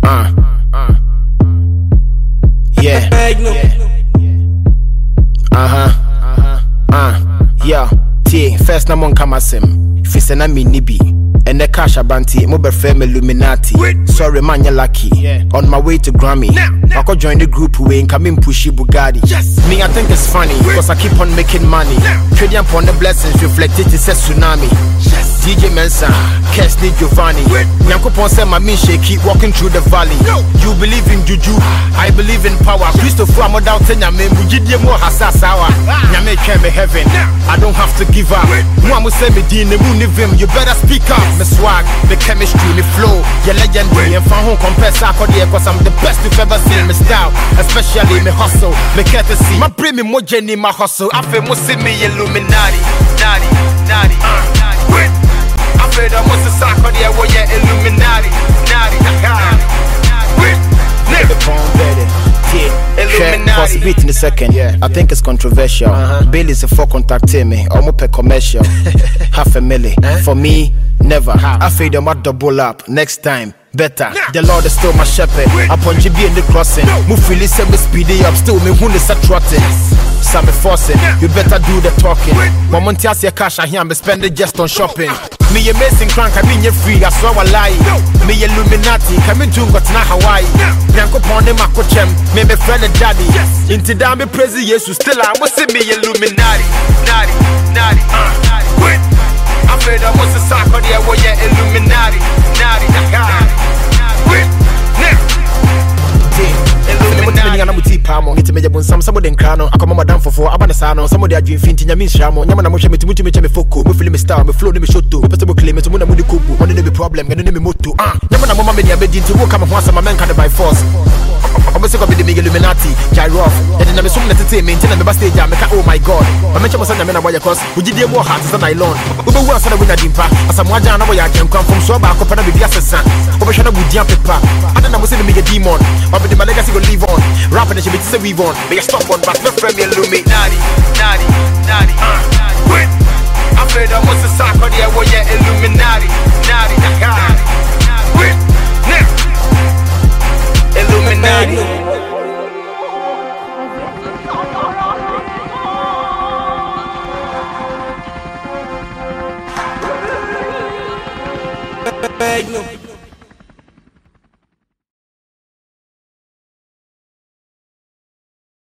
Yeah. Yo, T, first na mon kamasem. Fisena mi nibi. And the cash abanti, mobile fame Illuminati. Sorry man, you're lucky. On my way to Grammy. I could join the group who ain't coming pushy Bugatti. Me, I think it's funny, because I keep on making money. Trading upon the blessings reflected, it's a tsunami. DJ Mensa, Kesley Giovanni. Nyankopon said my mean shaky, walking through the valley. You believe in juju, I believe in power. Christopher, I'm out in Yame, Mujidi mo hasasawa. Yame came heaven, I don't have to give up. Mwamu say me di ne munivim, you better speak up. Me swag, the chemistry, the flow, your legendary. And fan home compare Sakodi, cause I'm the best you've ever seen. Me style, especially me hustle, me courtesy. My brain me mo jenny, my hustle. I feel mo see me Illuminati, naughty. I feel that most of Sakodi, I want your Illuminati, Illuminati. Beat in a second. I think it's controversial. Bailey's a for contacting me. Almost per commercial. Half a milli. For me, never. I feel them at double up. Next time, better. The Lord is still my shepherd. Upon GB in the crossing. Mufili said me speedy up. Still me who is a trotting. Some forcing. You better do the talking. Moment you see cash, I hear me spend it just on shopping. Me amazing crank, I mean you free, I swear I lie. Me Illuminati, coming to got na Hawaii. Nyanko pone makochem, me friend and daddy. Into damn me praise Jesus, still I must say me Illuminati, naughty. I feel that most of Sakodi, I want your Illuminati, somebody in crown, I come down for 4 abanasano, somebody are doing finting Yamin Shamo, Yamana Moshi to me Foko, me film me star, me flow, me show to, me possible claim it to Muna Kubu, one of the problem, and then me moto. Yamana Mama Mania Bedin to walk up once a man can by force. I'm going to be the Illuminati, Gyro, and then I'm so entertainment, and I'm the stage, oh my god. I mentioned my son, I'm going to cause, we did more hearts than I learned. We were once on a winner dimpa, as I'm one jana, I can come from Soba, Copana with the assassin, Operation with Jam Pepper. I don't know what's in the demon, but the legacy will live on. Rapping and she be to say we won. They stop on, but my friend me Illuminati, naughty. I feel that most of Sakodi, I want your Illuminati, Illuminati.